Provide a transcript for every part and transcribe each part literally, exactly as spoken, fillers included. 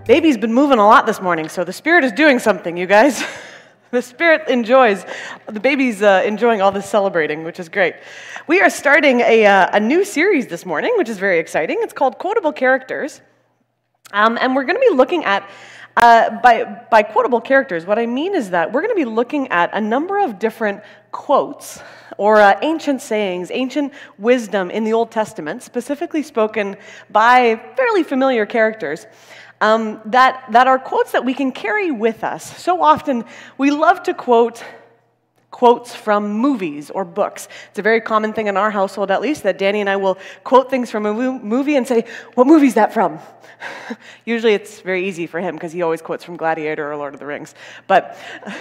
Baby's been moving a lot this morning, so the Spirit is doing something, you guys. The Spirit enjoys, the baby's uh, enjoying all this celebrating, which is great. We are starting a, uh, a new series this morning, which is very exciting. It's called Quotable Characters. Um, and we're going to be looking at, uh, by, by quotable characters, what I mean is that we're going to be looking at a number of different quotes or uh, ancient sayings, ancient wisdom in the Old Testament, specifically spoken by fairly familiar characters. Um, that, that are quotes that we can carry with us. So often, we love to quote quotes from movies or books. It's a very common thing in our household, at least, that Danny and I will quote things from a movie and say, what movie is that from? Usually it's very easy for him because he always quotes from Gladiator or Lord of the Rings. But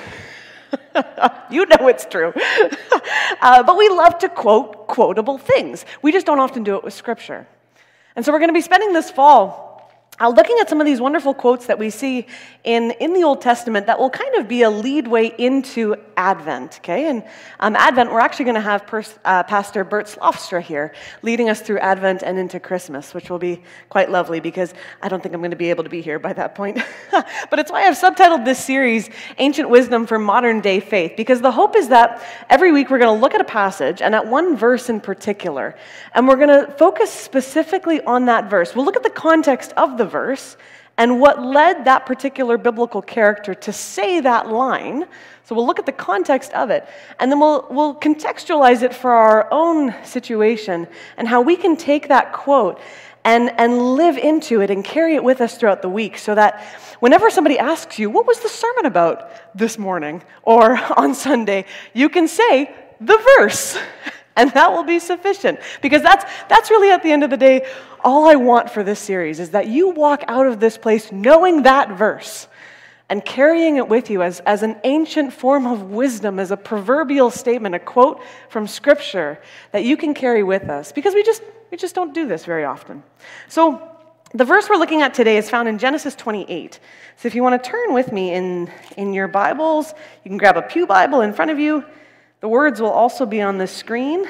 you know it's true. uh, but we love to quote quotable things. We just don't often do it with Scripture. And so we're going to be spending this fall Uh, looking at some of these wonderful quotes that we see in, in the Old Testament that will kind of be a leadway into Advent, okay? And um, Advent, we're actually going to have pers- uh, Pastor Bert Slofstra here leading us through Advent and into Christmas, which will be quite lovely because I don't think I'm going to be able to be here by that point. But it's why I've subtitled this series, Ancient Wisdom for Modern Day Faith, because the hope is that every week we're going to look at a passage and at one verse in particular, and we're going to focus specifically on that verse. We'll look at the context of the verse and what led that particular biblical character to say that line. So we'll look at the context of it, and then we'll we'll contextualize it for our own situation and how we can take that quote and, and live into it and carry it with us throughout the week so that whenever somebody asks you, what was the sermon about this morning or on Sunday, you can say the verse. And that will be sufficient, because that's that's really, at the end of the day, all I want for this series is that you walk out of this place knowing that verse and carrying it with you as, as an ancient form of wisdom, as a proverbial statement, a quote from Scripture that you can carry with us, because we just we just don't do this very often. So the verse we're looking at today is found in Genesis twenty-eight. So if you want to turn with me in, in your Bibles, you can grab a pew Bible in front of you. The words will also be on the screen.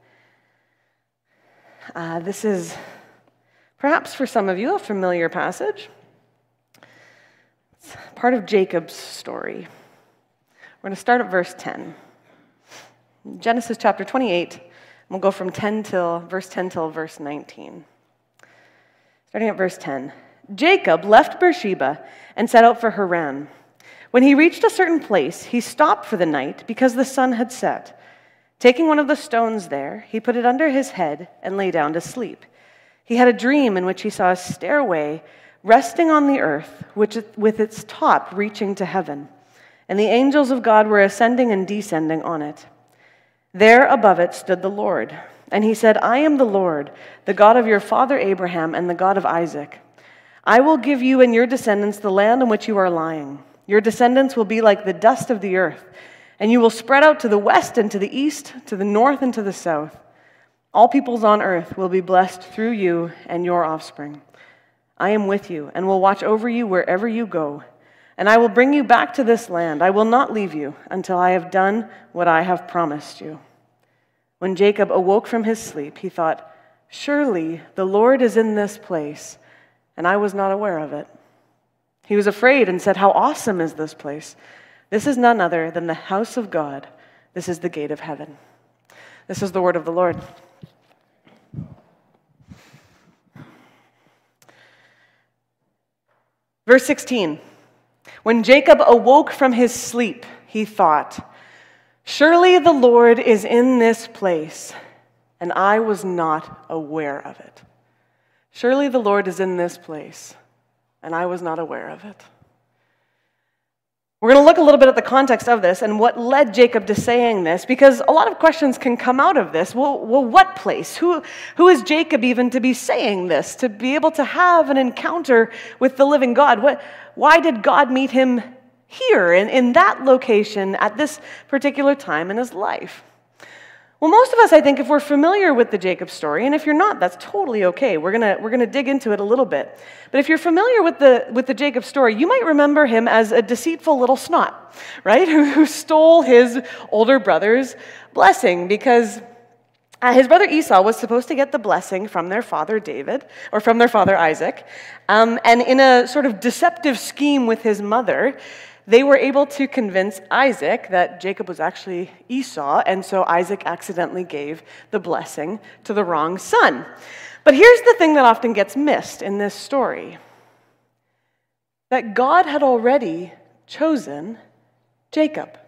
Uh, this is perhaps for some of you a familiar passage. It's part of Jacob's story. We're going to start at verse ten. Genesis chapter twenty-eight. We'll go from ten till verse ten till verse nineteen. Starting at verse ten. Jacob left Beersheba and set out for Haran. When he reached a certain place, he stopped for the night because the sun had set. Taking one of the stones there, he put it under his head and lay down to sleep. He had a dream in which he saw a stairway resting on the earth, which with its top reaching to heaven, and the angels of God were ascending and descending on it. There above it stood the Lord, and he said, I am the Lord, the God of your father Abraham and the God of Isaac. I will give you and your descendants the land on which you are lying. Your descendants will be like the dust of the earth, and you will spread out to the west and to the east, to the north and to the south. All peoples on earth will be blessed through you and your offspring. I am with you and will watch over you wherever you go, and I will bring you back to this land. I will not leave you until I have done what I have promised you. When Jacob awoke from his sleep, he thought, surely the Lord is in this place, and I was not aware of it. He was afraid and said, how awesome is this place? This is none other than the house of God. This is the gate of heaven. This is the word of the Lord. Verse sixteen. When Jacob awoke from his sleep, he thought, surely the Lord is in this place, and I was not aware of it. Surely the Lord is in this place, and I was not aware of it. We're going to look a little bit at the context of this and what led Jacob to saying this, because a lot of questions can come out of this. Well, well what place? Who, who is Jacob even to be saying this, to be able to have an encounter with the living God? What, why did God meet him here, in, in that location, at this particular time in his life? Well, most of us, I think, if we're familiar with the Jacob story, and if you're not, that's totally okay. We're gonna we're gonna dig into it a little bit. But if you're familiar with the with the Jacob story, you might remember him as a deceitful little snot, right? Who, who stole his older brother's blessing because Uh, his brother Esau was supposed to get the blessing from their father David, or from their father Isaac. Um, and in a sort of deceptive scheme with his mother, they were able to convince Isaac that Jacob was actually Esau, and so Isaac accidentally gave the blessing to the wrong son. But here's the thing that often gets missed in this story: that God had already chosen Jacob.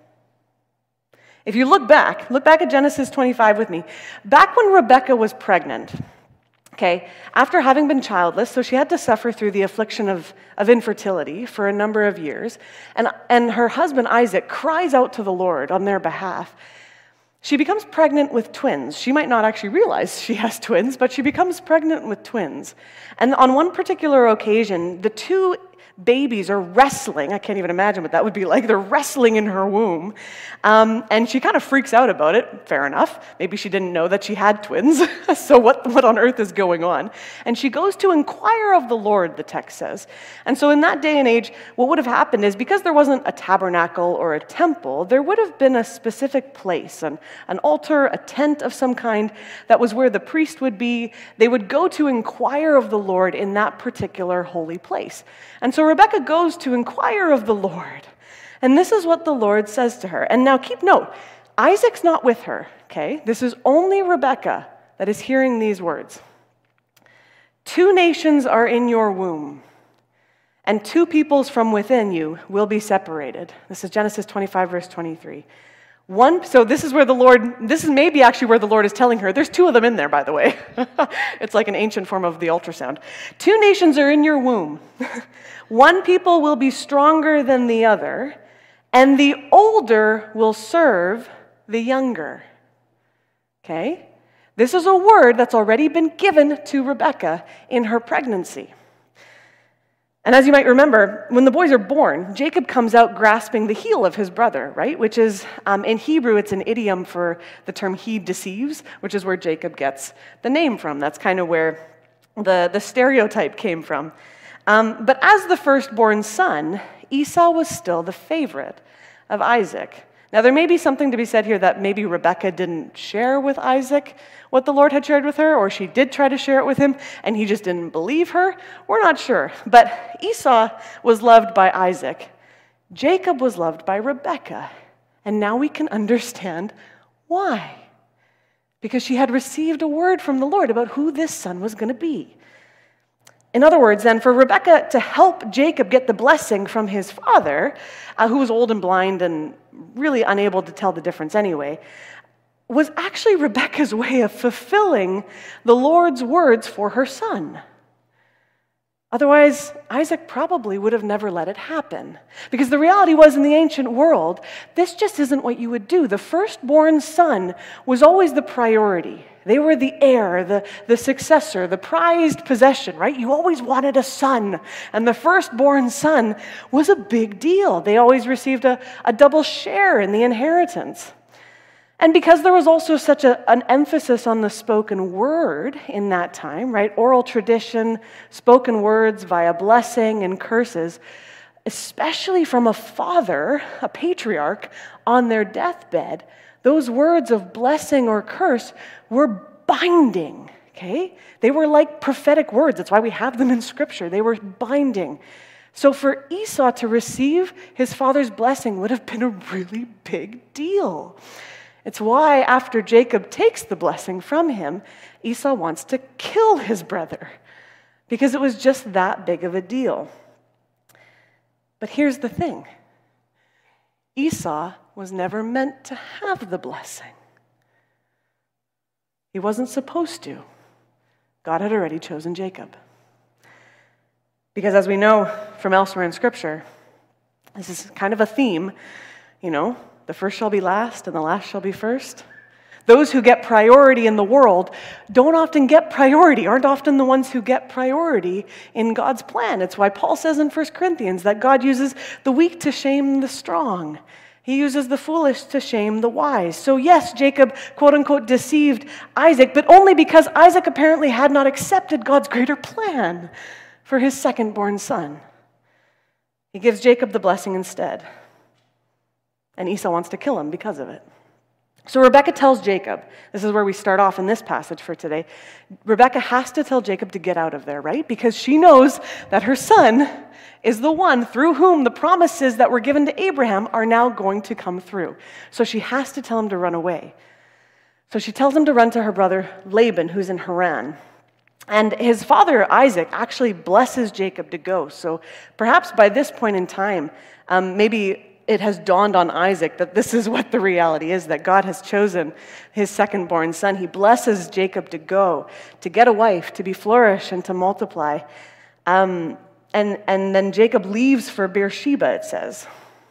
If you look back, look back at Genesis twenty-five with me. Back when Rebekah was pregnant, okay, after having been childless, so she had to suffer through the affliction of, of infertility for a number of years, and, and her husband Isaac cries out to the Lord on their behalf. She becomes pregnant with twins. She might not actually realize she has twins, but she becomes pregnant with twins. And on one particular occasion, the two babies are wrestling. I can't even imagine what that would be like. They're wrestling in her womb. Um, and she kind of freaks out about it. Fair enough. Maybe she didn't know that she had twins. So what, what on earth is going on? And she goes to inquire of the Lord, the text says. And so in that day and age, what would have happened is, because there wasn't a tabernacle or a temple, there would have been a specific place, an, an altar, a tent of some kind, that was where the priest would be. They would go to inquire of the Lord in that particular holy place. And so Rebekah goes to inquire of the Lord. And this is what the Lord says to her. And now keep note, Isaac's not with her, okay? This is only Rebekah that is hearing these words. Two nations are in your womb, and two peoples from within you will be separated. This is Genesis twenty-five, verse twenty-three. One, so this is where the Lord, this is maybe actually where the Lord is telling her. There's two of them in there, by the way. It's like an ancient form of the ultrasound. Two nations are in your womb. One people will be stronger than the other, and the older will serve the younger. Okay? This is a word that's already been given to Rebekah in her pregnancy. And as you might remember, when the boys are born, Jacob comes out grasping the heel of his brother, right? Which is, um, in Hebrew, it's an idiom for the term he deceives, which is where Jacob gets the name from. That's kind of where the, the stereotype came from. Um, but as the firstborn son, Esau was still the favorite of Isaac. Now, there may be something to be said here that maybe Rebekah didn't share with Isaac what the Lord had shared with her, or she did try to share it with him, and he just didn't believe her. We're not sure. But Esau was loved by Isaac. Jacob was loved by Rebekah. And now we can understand why. Because she had received a word from the Lord about who this son was going to be. In other words, then, for Rebekah to help Jacob get the blessing from his father, uh, who was old and blind and really unable to tell the difference anyway, was actually Rebekah's way of fulfilling the Lord's words for her son. Otherwise, Isaac probably would have never let it happen. Because the reality was, in the ancient world, this just isn't what you would do. The firstborn son was always the priority. They were the heir, the, the successor, the prized possession, right? You always wanted a son. And the firstborn son was a big deal. They always received a, a double share in the inheritance. And because there was also such a, an emphasis on the spoken word in that time, right? Oral tradition, spoken words via blessing and curses, especially from a father, a patriarch, on their deathbed, those words of blessing or curse were binding, okay? They were like prophetic words. That's why we have them in Scripture. They were binding. So for Esau to receive his father's blessing would have been a really big deal. It's why after Jacob takes the blessing from him, Esau wants to kill his brother, because it was just that big of a deal. But here's the thing. Esau was never meant to have the blessing. He wasn't supposed to. God had already chosen Jacob. Because as we know from elsewhere in Scripture, this is kind of a theme, you know, the first shall be last and the last shall be first. Those who get priority in the world don't often get priority, aren't often the ones who get priority in God's plan. It's why Paul says in First Corinthians that God uses the weak to shame the strong. He uses the foolish to shame the wise. So yes, Jacob, quote unquote, deceived Isaac, but only because Isaac apparently had not accepted God's greater plan for his second-born son. He gives Jacob the blessing instead. And Esau wants to kill him because of it. So Rebekah tells Jacob, this is where we start off in this passage for today. Rebekah has to tell Jacob to get out of there, right? Because she knows that her son is the one through whom the promises that were given to Abraham are now going to come through. So she has to tell him to run away. So she tells him to run to her brother Laban, who's in Haran. And his father, Isaac, actually blesses Jacob to go. So perhaps by this point in time, um, maybe it has dawned on Isaac that this is what the reality is, that God has chosen his second-born son. He blesses Jacob to go, to get a wife, to be flourish, and to multiply. Um, and, and then Jacob leaves for Beersheba, it says,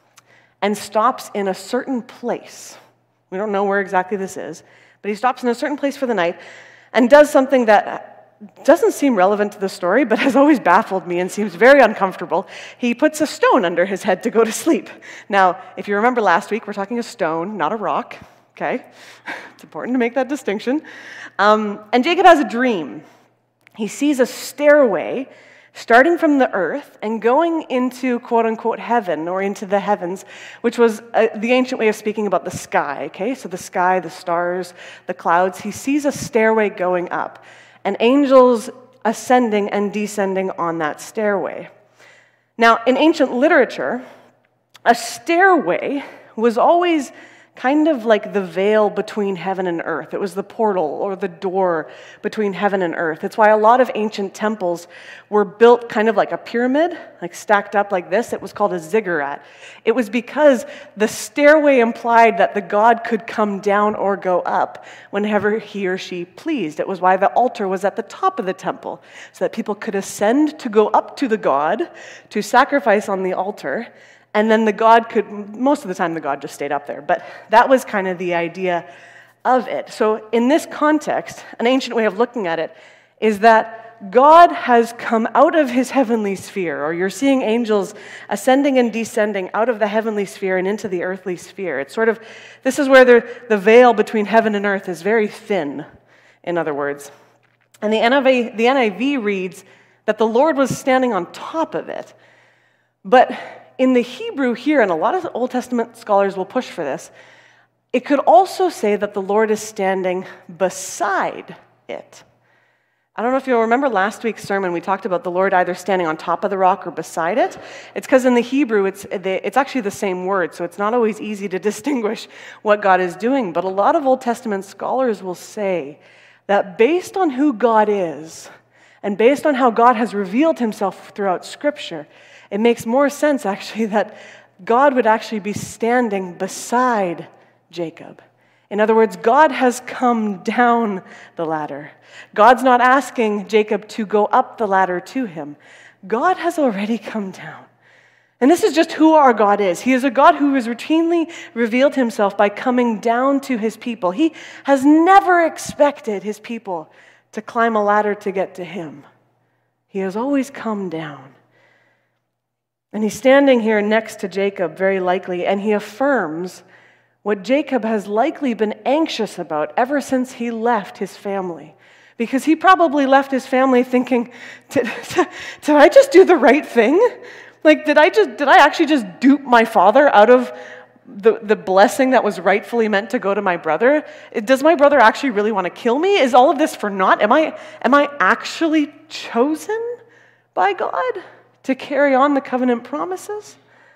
and stops in a certain place. We don't know where exactly this is, but he stops in a certain place for the night and does something that doesn't seem relevant to the story, but has always baffled me and seems very uncomfortable. He puts a stone under his head to go to sleep. Now, if you remember last week, we're talking a stone, not a rock, okay? It's important to make that distinction. Um, and Jacob has a dream. He sees a stairway starting from the earth and going into quote-unquote heaven, or into the heavens, which was uh, the ancient way of speaking about the sky, okay? So the sky, the stars, the clouds. He sees a stairway going up, and angels ascending and descending on that stairway. Now, in ancient literature, a stairway was always kind of like the veil between heaven and earth. It was the portal or the door between heaven and earth. It's why a lot of ancient temples were built kind of like a pyramid, like stacked up like this. It was called a ziggurat. It was because the stairway implied that the god could come down or go up whenever he or she pleased. It was why the altar was at the top of the temple, so that people could ascend to go up to the god, to sacrifice on the altar, and then the god could, most of the time the god just stayed up there, but that was kind of the idea of it. So in this context, an ancient way of looking at it is that God has come out of his heavenly sphere, or you're seeing angels ascending and descending out of the heavenly sphere and into the earthly sphere. It's sort of, this is where the, the veil between heaven and earth is very thin, in other words. And the N I V, the N I V reads that the Lord was standing on top of it. But in the Hebrew here, and a lot of Old Testament scholars will push for this, it could also say that the Lord is standing beside it. I don't know if you'll remember last week's sermon, we talked about the Lord either standing on top of the rock or beside it. It's because in the Hebrew, it's, it's actually the same word, so it's not always easy to distinguish what God is doing. But a lot of Old Testament scholars will say that based on who God is, and based on how God has revealed himself throughout Scripture, it makes more sense, actually, that God would actually be standing beside Jacob. In other words, God has come down the ladder. God's not asking Jacob to go up the ladder to him. God has already come down. And this is just who our God is. He is a God who has routinely revealed himself by coming down to his people. He has never expected his people to climb a ladder to get to him. He has always come down. And he's standing here next to Jacob, very likely, and he affirms what Jacob has likely been anxious about ever since he left his family. Because he probably left his family thinking, did, did I just do the right thing? Like, did I just did I actually just dupe my father out of the, the blessing that was rightfully meant to go to my brother? Does my brother actually really want to kill me? Is all of this for naught? Am I am I actually chosen by God to carry on the covenant promises?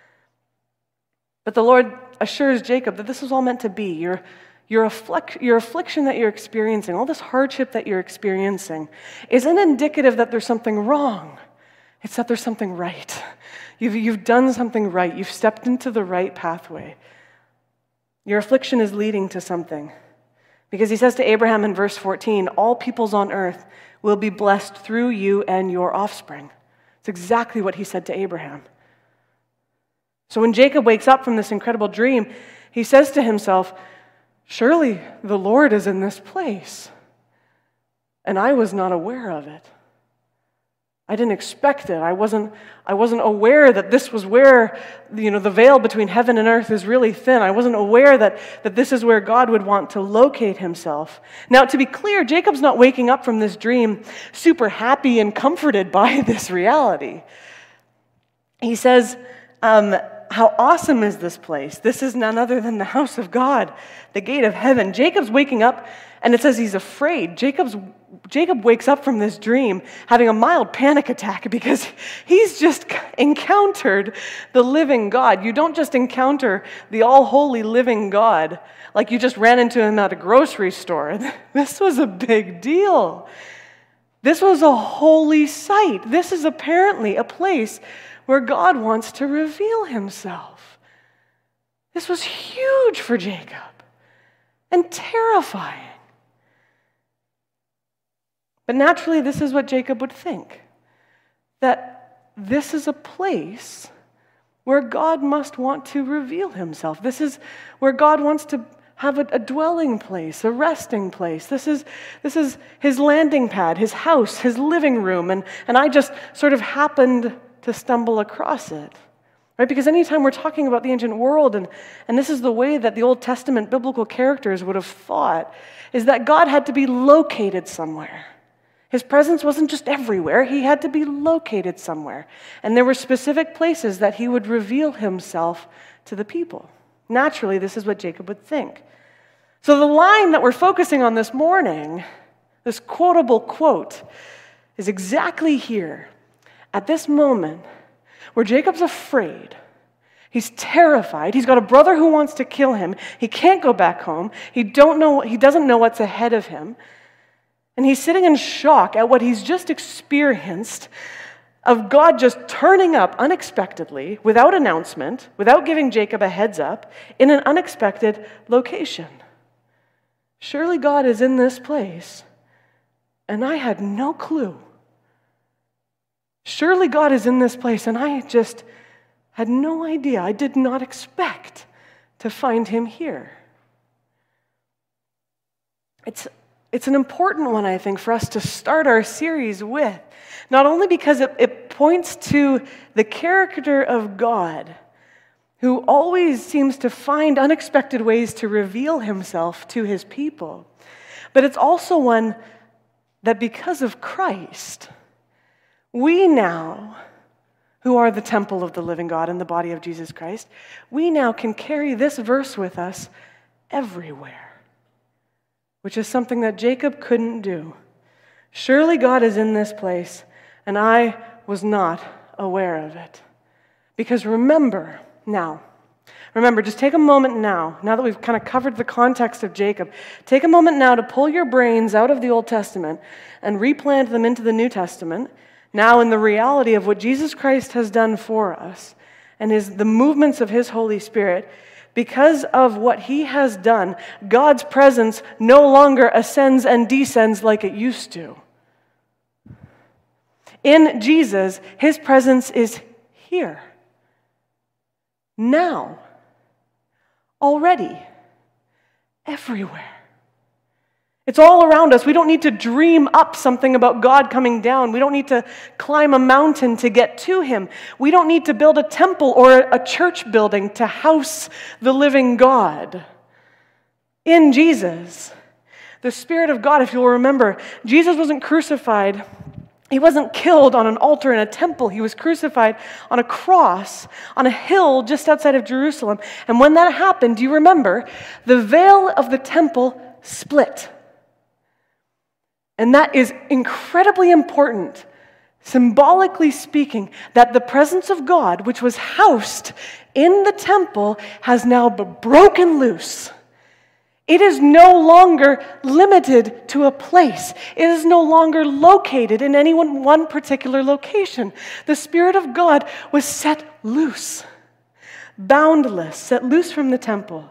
But the Lord assures Jacob that this was all meant to be. Your, your, afflic- your affliction that you're experiencing, all this hardship that you're experiencing, isn't indicative that there's something wrong. It's that there's something right. You've, you've done something right. You've stepped into the right pathway. Your affliction is leading to something. Because he says to Abraham in verse fourteen, all peoples on earth will be blessed through you and your offspring. It's exactly what he said to Abraham. So when Jacob wakes up from this incredible dream, he says to himself, surely the Lord is in this place, and I was not aware of it. I didn't expect it. I wasn't, I wasn't aware that this was where, you know, the veil between heaven and earth is really thin. I wasn't aware that, that this is where God would want to locate himself. Now, to be clear, Jacob's not waking up from this dream super happy and comforted by this reality. He says, um, How awesome is this place? This is none other than the house of God, the gate of heaven. Jacob's waking up, and it says he's afraid. Jacob's, Jacob wakes up from this dream having a mild panic attack because he's just encountered the living God. You don't just encounter the all-holy living God like you just ran into him at a grocery store. This was a big deal. This was a holy sight. This is apparently a place where God wants to reveal himself. This was huge for Jacob and terrifying. But naturally, this is what Jacob would think, that this is a place where God must want to reveal himself. This is where God wants to have a, a dwelling place, a resting place. This is, this is his landing pad, his house, his living room, and, and I just sort of happened to stumble across it, right? Because anytime we're talking about the ancient world, and, and this is the way that the Old Testament biblical characters would have thought, is that God had to be located somewhere. His presence wasn't just everywhere, he had to be located somewhere. And there were specific places that he would reveal himself to the people. Naturally, this is what Jacob would think. So the line that we're focusing on this morning, this quotable quote, is exactly here. At this moment, where Jacob's afraid, he's terrified, he's got a brother who wants to kill him, he can't go back home, he, don't know, he doesn't know what's ahead of him, and he's sitting in shock at what he's just experienced of God just turning up unexpectedly, without announcement, without giving Jacob a heads up, in an unexpected location. Surely God is in this place, and I had no clue. Surely God is in this place, and I just had no idea. I did not expect to find him here. It's, it's an important one, I think, for us to start our series with, not only because it, it points to the character of God, who always seems to find unexpected ways to reveal himself to his people, but it's also one that because of Christ, we now, who are the temple of the living God and the body of Jesus Christ, we now can carry this verse with us everywhere, which is something that Jacob couldn't do. Surely God is in this place, and I was not aware of it. Because remember now, remember, just take a moment now, now that we've kind of covered the context of Jacob, take a moment now to pull your brains out of the Old Testament and replant them into the New Testament, now in the reality of what Jesus Christ has done for us and his, the movements of his Holy Spirit. Because of what he has done, God's presence no longer ascends and descends like it used to. In Jesus, his presence is here. Now. Already. Everywhere. It's all around us. We don't need to dream up something about God coming down. We don't need to climb a mountain to get to him. We don't need to build a temple or a church building to house the living God. In Jesus, the Spirit of God, if you'll remember, Jesus wasn't crucified. He wasn't killed on an altar in a temple. He was crucified on a cross, on a hill just outside of Jerusalem. And when that happened, do you remember? The veil of the temple split. And that is incredibly important, symbolically speaking, that the presence of God, which was housed in the temple, has now been broken loose. It is no longer limited to a place. It is no longer located in any one, one particular location. The Spirit of God was set loose, boundless, set loose from the temple.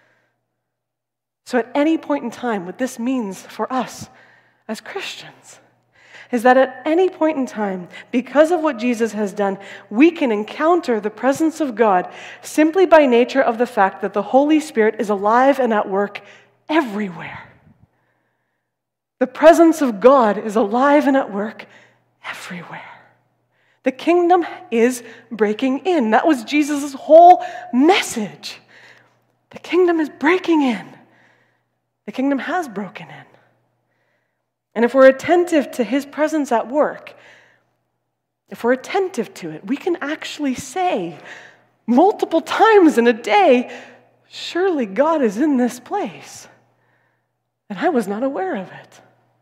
So at any point in time, what this means for us as Christians is that at any point in time, because of what Jesus has done, we can encounter the presence of God simply by nature of the fact that the Holy Spirit is alive and at work everywhere. The presence of God is alive and at work everywhere. The kingdom is breaking in. That was Jesus' whole message. The kingdom is breaking in. The kingdom has broken in. And if we're attentive to his presence at work, if we're attentive to it, we can actually say multiple times in a day, surely God is in this place. And I was not aware of it.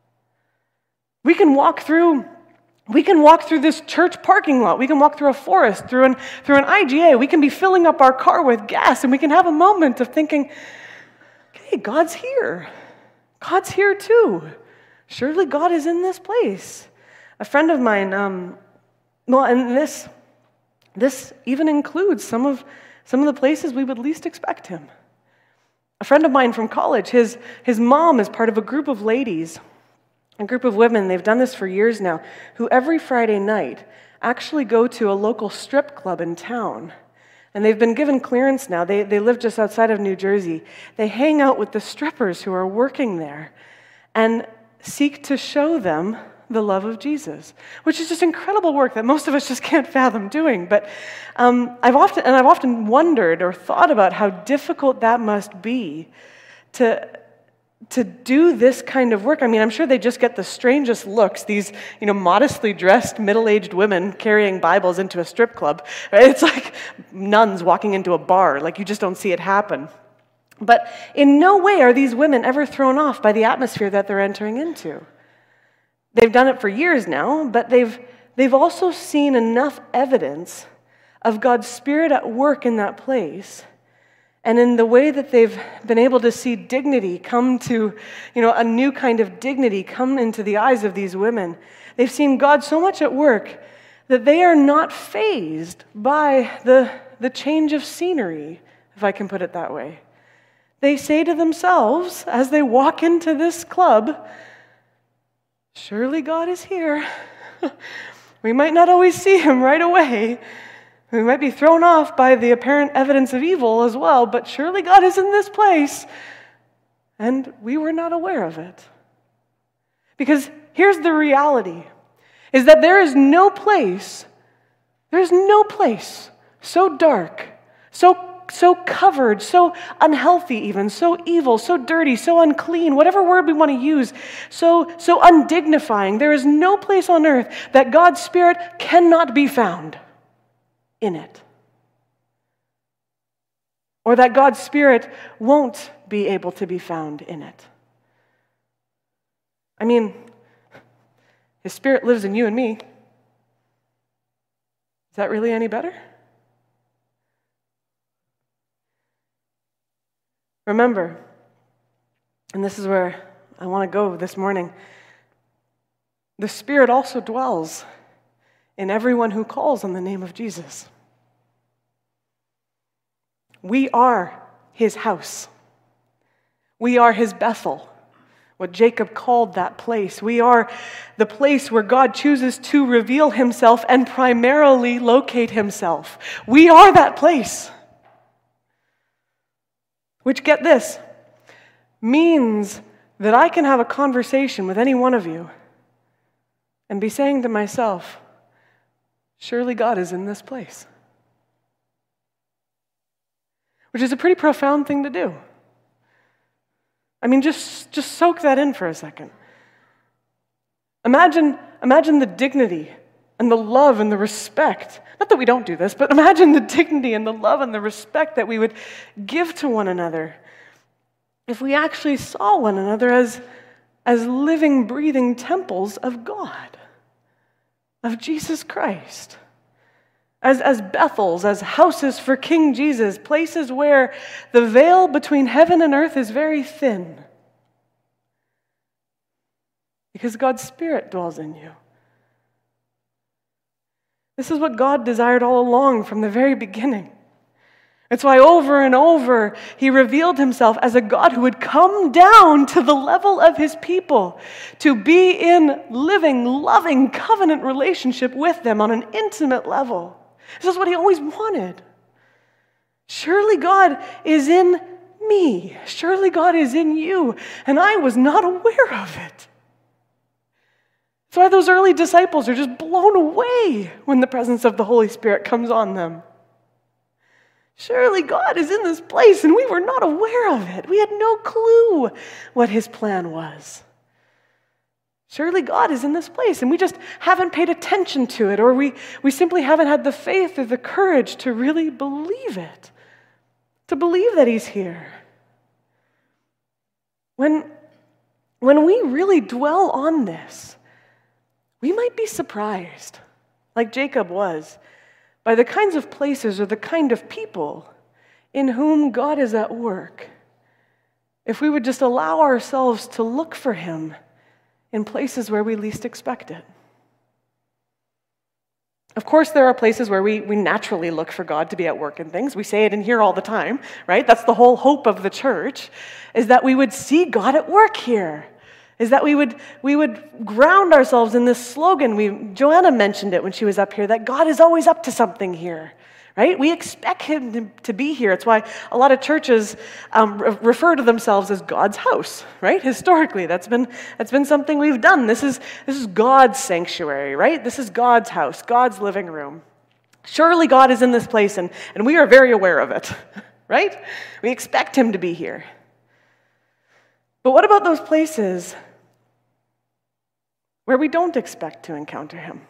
We can walk through, we can walk through this church parking lot. We can walk through a forest, through an, through an I G A. We can be filling up our car with gas, and we can have a moment of thinking, okay, God's here. God's here too. Surely God is in this place. A friend of mine, um, well, and this, this even includes some of, some of the places we would least expect him. A friend of mine from college, his, his mom is part of a group of ladies, a group of women, they've done this for years now, who every Friday night actually go to a local strip club in town. And they've been given clearance now. They, they live just outside of New Jersey. They hang out with the strippers who are working there and seek to show them the love of Jesus, which is just incredible work that most of us just can't fathom doing. But um, I've often, and I've often wondered or thought about how difficult that must be to, to do this kind of work. I mean, I'm sure they just get the strangest looks, these, you know, modestly dressed middle-aged women carrying Bibles into a strip club. Right? It's like nuns walking into a bar, like you just don't see it happen. But in no way are these women ever thrown off by the atmosphere that they're entering into. They've done it for years now, but they've, they've also seen enough evidence of God's Spirit at work in that place, and in the way that they've been able to see dignity come to, you know, a new kind of dignity come into the eyes of these women. They've seen God so much at work that they are not fazed by the, the change of scenery, if I can put it that way. They say to themselves, as they walk into this club, surely God is here. We might not always see him right away. We might be thrown off by the apparent evidence of evil as well, but surely God is in this place. And we were not aware of it. Because here's the reality, is that there is no place, there is no place so dark, so so covered, so unhealthy even, so evil, so dirty, so unclean, whatever word we want to use, so, so undignifying. There is no place on earth that God's Spirit cannot be found in it. Or that God's Spirit won't be able to be found in it. I mean, His Spirit lives in you and me. Is that really any better? Remember, and this is where I want to go this morning, the Spirit also dwells in everyone who calls on the name of Jesus. We are His house. We are His Bethel, what Jacob called that place. We are the place where God chooses to reveal Himself and primarily locate Himself. We are that place. Which, get this, means that I can have a conversation with any one of you and be saying to myself, surely God is in this place. Which is a pretty profound thing to do. I mean, just, just soak that in for a second. Imagine, imagine the dignity and the love and the respect. Not that we don't do this, but imagine the dignity and the love and the respect that we would give to one another if we actually saw one another as, as living, breathing temples of God, of Jesus Christ, as, as Bethels, as houses for King Jesus, places where the veil between heaven and earth is very thin because God's Spirit dwells in you. This is what God desired all along from the very beginning. It's why over and over He revealed Himself as a God who would come down to the level of His people to be in living, loving, covenant relationship with them on an intimate level. This is what He always wanted. Surely God is in me. Surely God is in you. And I was not aware of it. That's why those early disciples are just blown away when the presence of the Holy Spirit comes on them. Surely God is in this place, and we were not aware of it. We had no clue what His plan was. Surely God is in this place, and we just haven't paid attention to it, or we, we simply haven't had the faith or the courage to really believe it, to believe that he's here. When, when we really dwell on this, we might be surprised, like Jacob was, by the kinds of places or the kind of people in whom God is at work, if we would just allow ourselves to look for him in places where we least expect it. Of course, there are places where we, we naturally look for God to be at work in things. We say it in here all the time, right? That's the whole hope of the church, is that we would see God at work here, is that we would, we would ground ourselves in this slogan. We, Joanna mentioned it when she was up here, that God is always up to something here. Right? We expect him to, to be here. It's why a lot of churches um, re- refer to themselves as God's house, right? Historically, that's been that's been something we've done. This is this is God's sanctuary, right? This is God's house, God's living room. Surely God is in this place, and, and we are very aware of it, right? We expect him to be here. But what about those places where we don't expect to encounter him?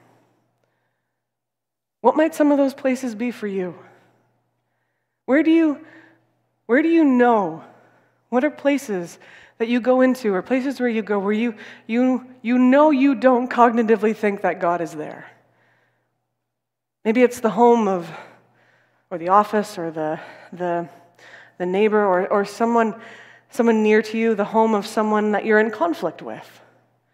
What might some of those places be for you? Where do you, where do you know? What are places that you go into, or places where you go where you, you, you know you don't cognitively think that God is there? Maybe it's the home of, or the office, or the, the, the neighbor, or, or someone, someone near to you, the home of someone that you're in conflict with.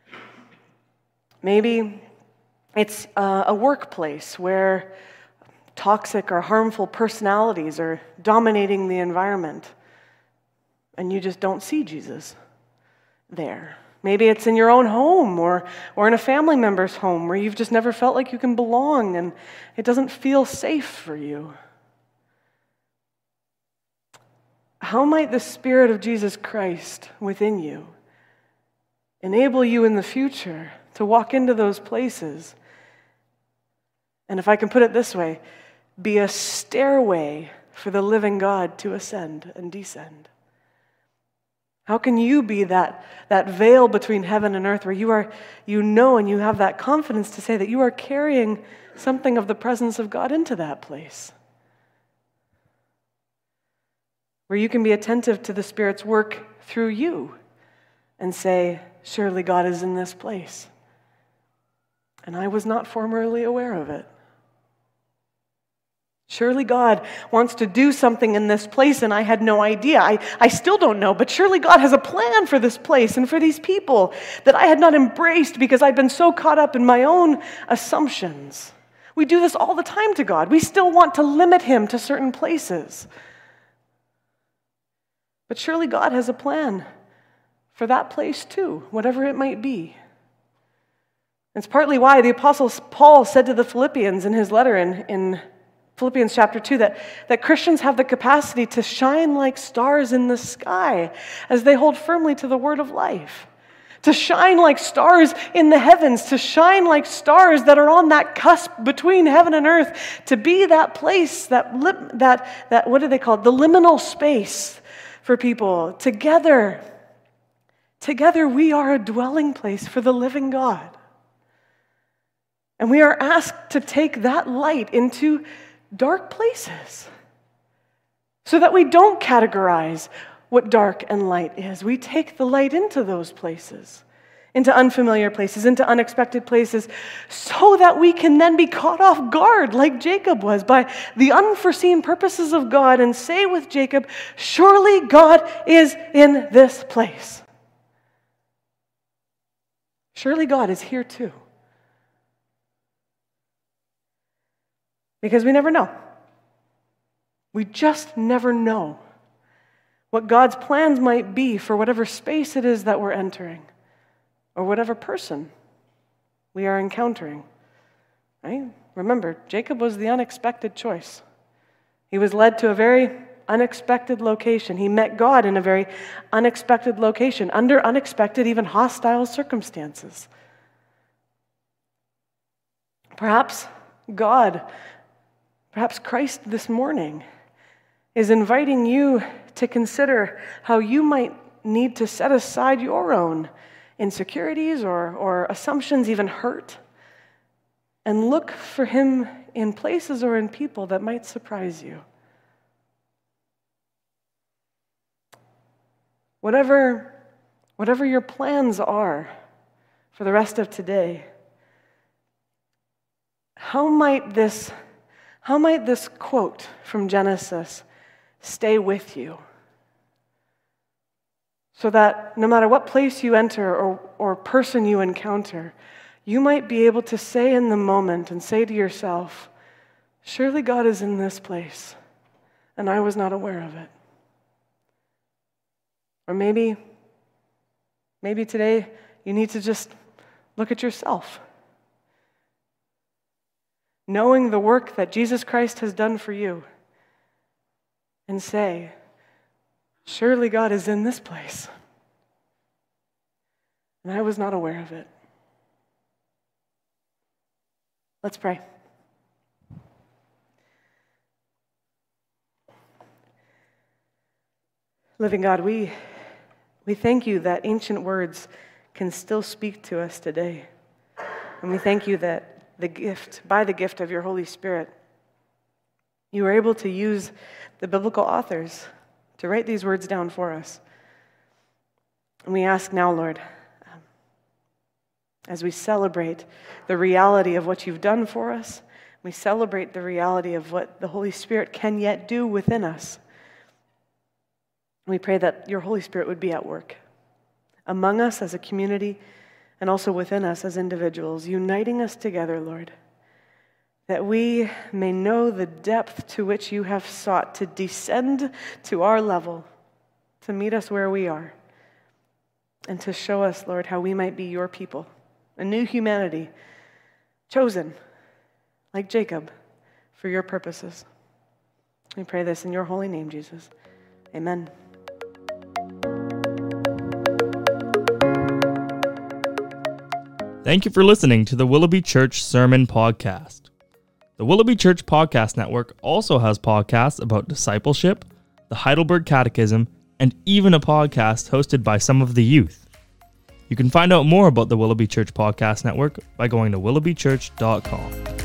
Maybe it's uh, a workplace where toxic or harmful personalities are dominating the environment, and you just don't see Jesus there. Maybe it's in your own home, or, or in a family member's home where you've just never felt like you can belong, and it doesn't feel safe for you. How might the Spirit of Jesus Christ within you enable you in the future to walk into those places? And if I can put it this way, be a stairway for the living God to ascend and descend. How can you be that, that veil between heaven and earth where you are, you know, and you have that confidence to say that you are carrying something of the presence of God into that place? Where you can be attentive to the Spirit's work through you and say, surely God is in this place. And I was not formerly aware of it. Surely God wants to do something in this place, and I had no idea. I, I still don't know, but surely God has a plan for this place and for these people that I had not embraced because I'd been so caught up in my own assumptions. We do this all the time to God. We still want to limit him to certain places. But surely God has a plan for that place too, whatever it might be. It's partly why the Apostle Paul said to the Philippians in his letter in, in Philippians chapter two, that, that Christians have the capacity to shine like stars in the sky as they hold firmly to the word of life. To shine like stars in the heavens, to shine like stars that are on that cusp between heaven and earth, to be that place, that, lim- that, that what do they call it? The liminal space for people. Together, together we are a dwelling place for the living God. And we are asked to take that light into dark places so that we don't categorize what dark and light is. We take the light into those places, into unfamiliar places, into unexpected places, so that we can then be caught off guard like Jacob was by the unforeseen purposes of God and say with Jacob, surely God is in this place. Surely God is here too. Because we never know. We just never know what God's plans might be for whatever space it is that we're entering, or whatever person we are encountering. Right? Remember, Jacob was the unexpected choice. He was led to a very unexpected location. He met God in a very unexpected location, under unexpected, even hostile circumstances. Perhaps God Perhaps Christ this morning is inviting you to consider how you might need to set aside your own insecurities or, or assumptions even hurt. And look for him in places or in people that might surprise you. Whatever, whatever your plans are for the rest of today, how might this, how might this quote from Genesis stay with you? So that no matter what place you enter or, or person you encounter, you might be able to say in the moment and say to yourself, surely God is in this place, and I was not aware of it. Or maybe, maybe today you need to just look at yourself. Knowing the work that Jesus Christ has done for you, and say, surely God is in this place, and I was not aware of it. Let's pray. Living God, we, we thank you that ancient words can still speak to us today. And we thank you that the gift, by the gift of your Holy Spirit, you were able to use the biblical authors to write these words down for us. And we ask now, Lord, um, as we celebrate the reality of what you've done for us, we celebrate the reality of what the Holy Spirit can yet do within us. We pray that your Holy Spirit would be at work among us as a community and also within us as individuals, uniting us together, Lord, that we may know the depth to which you have sought to descend to our level, to meet us where we are, and to show us, Lord, how we might be your people, a new humanity, chosen, like Jacob, for your purposes. We pray this in your holy name, Jesus. Amen. Thank you for listening to the Willoughby Church Sermon Podcast. The Willoughby Church Podcast Network also has podcasts about discipleship, the Heidelberg Catechism, and even a podcast hosted by some of the youth. You can find out more about the Willoughby Church Podcast Network by going to willoughby church dot com.